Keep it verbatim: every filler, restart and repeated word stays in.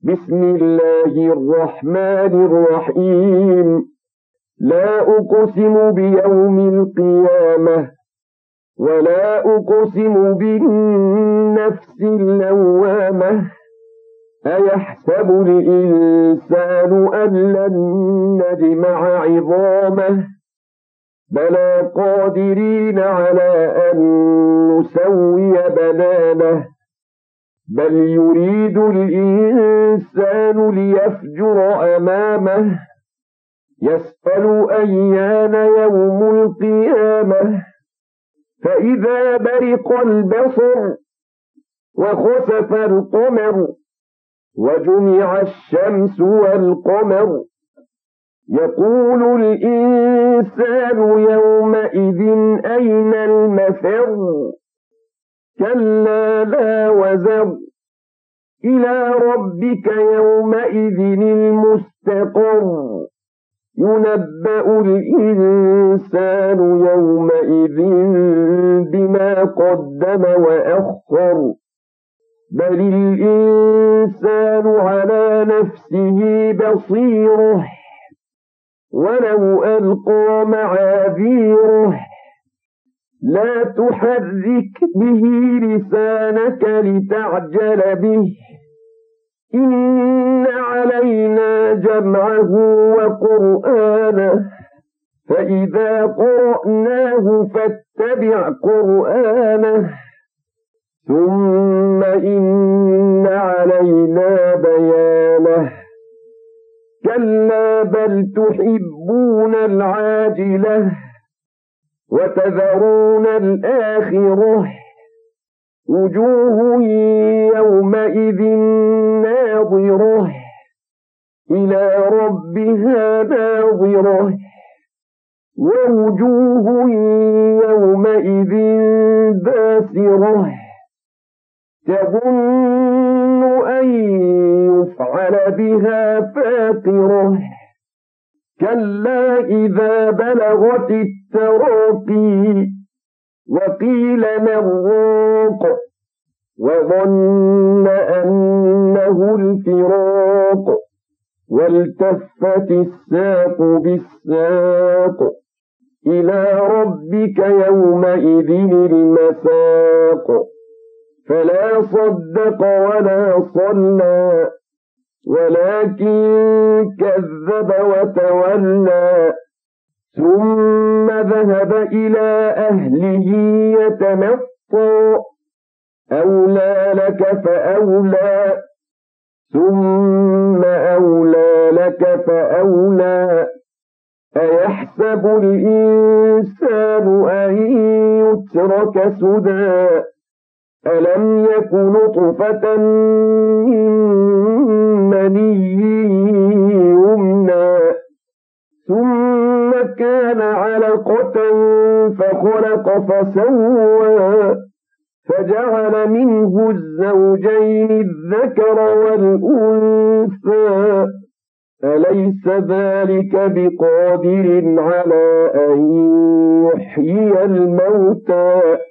بسم الله الرحمن الرحيم. لا أقسم بيوم القيامة ولا أقسم بالنفس اللوامة أيحسب الإنسان أن لن نجمع عظامه بلى قادرين على أن نسوي بنانه بل يريد الإنسان ليفجر أمامه يسأل أيان يوم القيامة فإذا برق البصر وخسف القمر وجمع الشمس والقمر يقول الإنسان يومئذ أين المفر كلا لا وزر إلى ربك يومئذ المستقر ينبأ الإنسان يومئذ بما قدم وأخر بل الإنسان على نفسه بصيرة ولو ألقى معاذيره لا تحرك به لسانك لتعجل به إن علينا جمعه وقرآنه فإذا قرأناه فاتبع قرآنه ثم إن علينا بيانه كلا بل تحبون العاجلة وتذرون الآخرة وجوه يومئذ ناظرة إلى ربها ناظرة ووجوه يومئذ باسرة تظن أن يفعل بها فاقرة كلا إذا بلغت التراقي وقيل من راق وظن أنه الفراق والتفت الساق بالساق إلى ربك يومئذ المساق فلا صدق ولا صلى ولكن كذب وتولى ثم ذهب إلى أهله يتمطى أولى لك فأولى ثم أولى لك فأولى أيحسب الإنسان أن يترك سدى ألم يك نطفة من مني يمنى ثم كان علقة فخلق فسوى فجعل منه الزوجين الذكر والأنثى أليس ذلك بقادر على أن يحيي الموتى